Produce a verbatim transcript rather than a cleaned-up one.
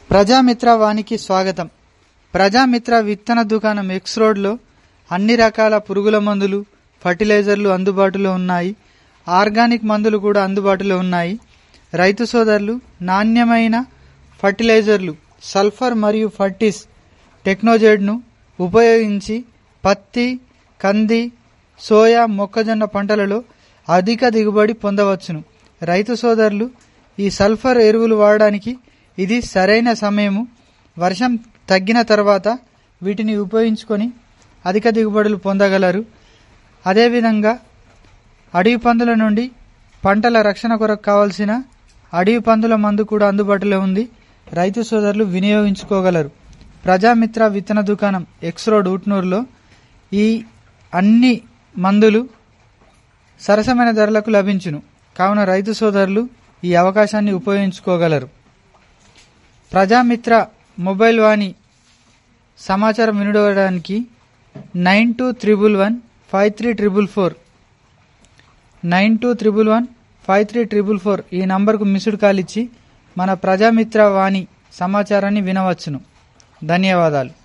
ప్రజామిత్ర వానికి స్వాగతం. ప్రజామిత్ర విత్తన దుకాణం ఎక్స్ రోడ్లో అన్ని రకాల పురుగుల మందులు, ఫర్టిలైజర్లు అందుబాటులో ఉన్నాయి. ఆర్గానిక్ మందులు కూడా అందుబాటులో ఉన్నాయి. రైతు సోదరులు నాణ్యమైన ఫర్టిలైజర్లు సల్ఫర్ మరియు ఫర్టిస్ టెక్నోజెడ్ను ఉపయోగించి పత్తి, కంది, సోయా, మొక్కజొన్న పంటలలో అధిక దిగుబడి పొందవచ్చును. రైతు సోదరులు ఈ సల్ఫర్ ఎరువులు వాడడానికి ఇది సరైన సమయము. వర్షం తగ్గిన తర్వాత వీటిని ఉపయోగించుకొని అధిక దిగుబడులు పొందగలరు. అదేవిధంగా అడవి పందుల నుండి పంటల రక్షణ కొరకు కావలసిన అడవి పందుల మందు కూడా అందుబాటులో ఉంది. రైతు సోదరులు వినియోగించుకోగలరు. ప్రజామిత్ర విత్తన దుకాణం ఎక్స్ రోడ్ ఊట్నూరులో ఈ అన్ని మందులు సరసమైన ధరలకు లభించును. కావున రైతు సోదరులు ఈ అవకాశాన్ని ఉపయోగించుకోగలరు. ప్రజామిత్ర మొబైల్ వాణి సమాచారం వినడానికి nine two triple one five three triple four nine two triple one five three triple four ఈ నంబర్కు మిస్డ్ కాల్ ఇచ్చి మన ప్రజామిత్ర వాణి సమాచారాన్ని వినవచ్చును. ధన్యవాదాలు.